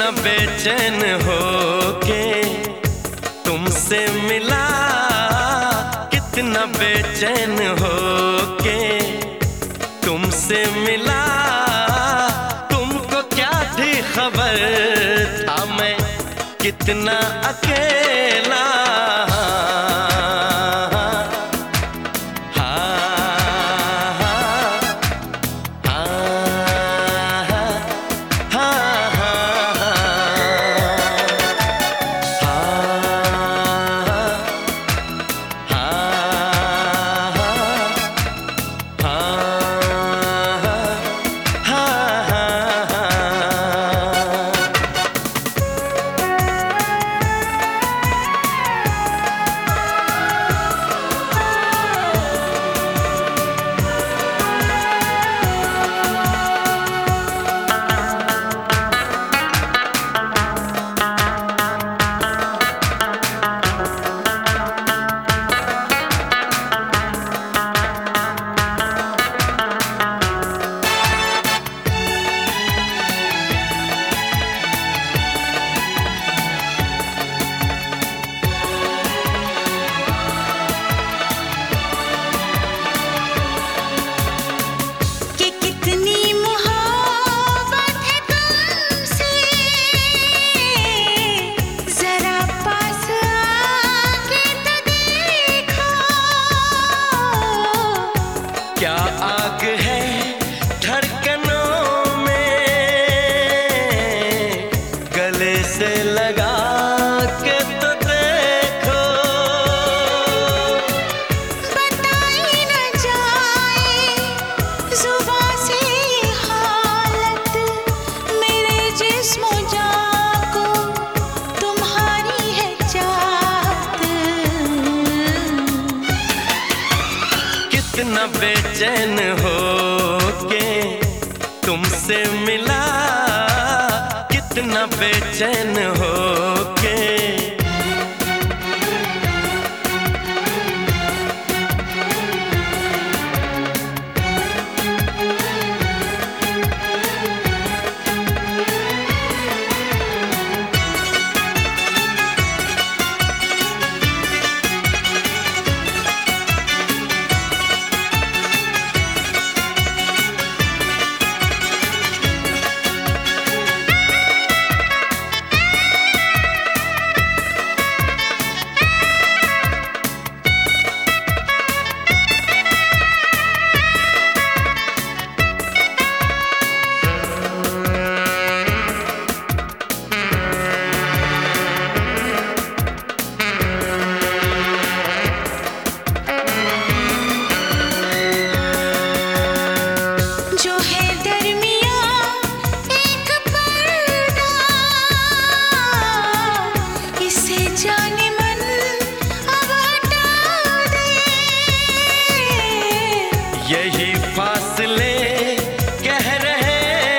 कितना बेचैन हो के तुमसे मिला, कितना बेचैन हो के तुमसे मिला। तुमको क्या थी खबर था मैं कितना अकेला। क्या आग है धड़कनों में, गले से लगा के तो देखो। बताई न जाए जुबां से हालत मेरे जिस्म जान को तुम्हारी है चाहत। कितना बेचैन हो के तुमसे मिला, कितना बेचैन हो के। यही फासले कह रहे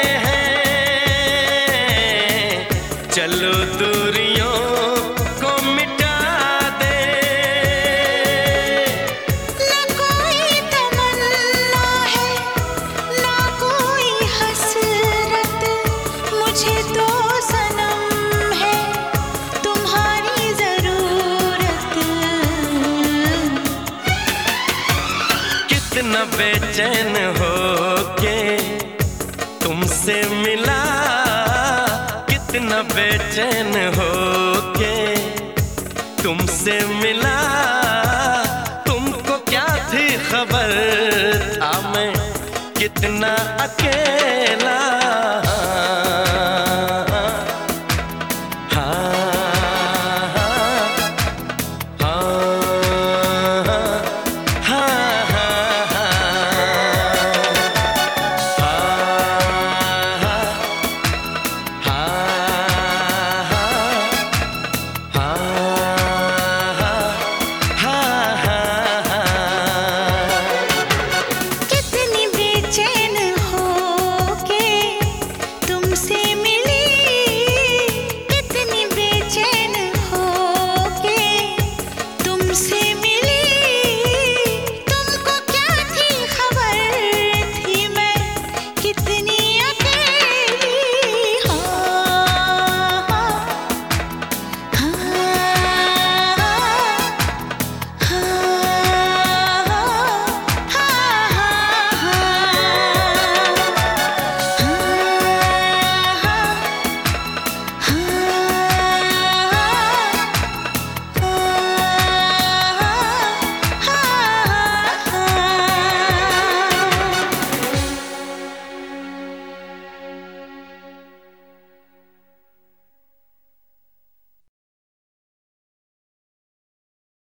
हैं, चलो दूरियों को मिटा दे। ना कोई तमन्ना है ना कोई हसरत, मुझे तो सनम है तुम्हारी जरूरत। कितना बेचैन हो के तुमसे मिला, कितना बेचैन हो के तुमसे मिला। तुमको क्या थी खबर था मैं कितना अकेला।